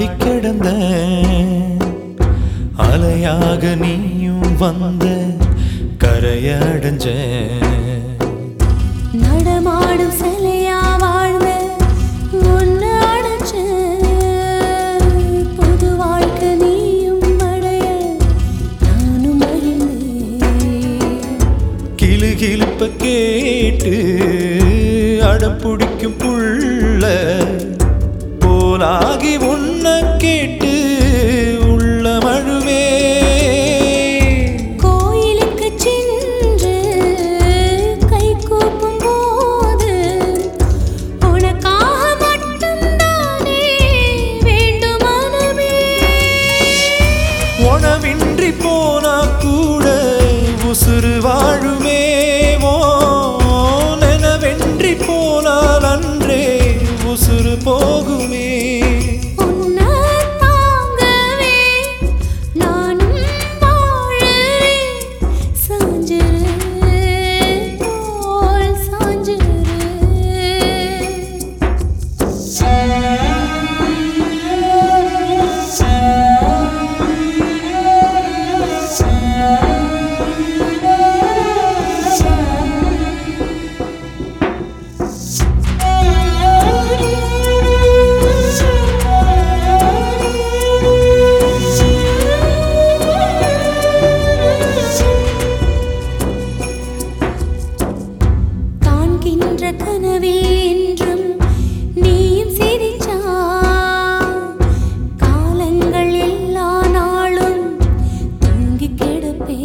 கிடந்த அலையாக நீயும் வந்த கரையடைஞ்ச நடமாடும் சிலையா வாழ்ந்த ஒன்னு அடைஞ்ச புது வாழ்க்கை நீயும் அடைய நானும் மகிழ்ந்தேன். கிளுகிழுப்ப கேட்டு அடம் பிடிக்கும் புள்ள போலாகி உன்ன கேட்டு உள்ள மழுவே கோயிலுக்கு சென்று கை கூப்பும் போது உனக்காக மட்டும்தானே வேண்டும் மனமே. உணவின்றி போனா கூட உசுறு வாழுமே நெனவென்றி போனால் அன்றே உசுறு போகுமே. கனவில் என்றும் நீயும் சிரிச்சா காலங்கள் எல்லா நாளும் தூங்கி கிடப்பே.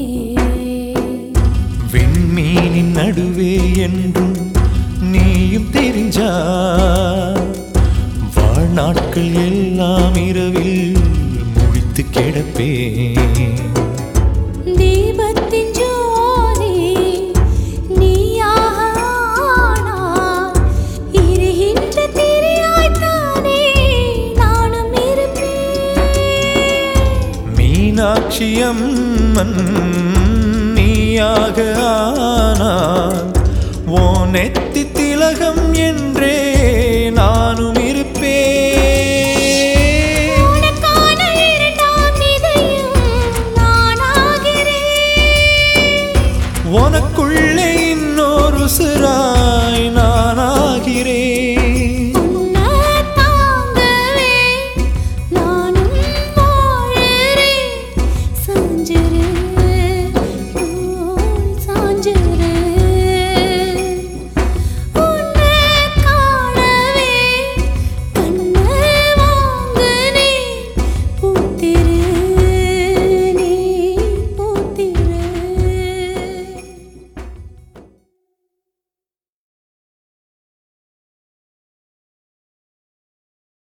விண்மீனின் நடுவே என்றும் நீயும் தெரிஞ்சா வாழ்நாட்கள் எல்லாம் இரவில் முழித்து கிடப்பே. தீபத்தின் ஜோதி மீனாட்சி அம்மன் நீயாக ஆனான் ஓ நெத்தி திலகம் என்றே நானும் இருப்பேன். உனக்குள்ளே இன்னொரு சிறா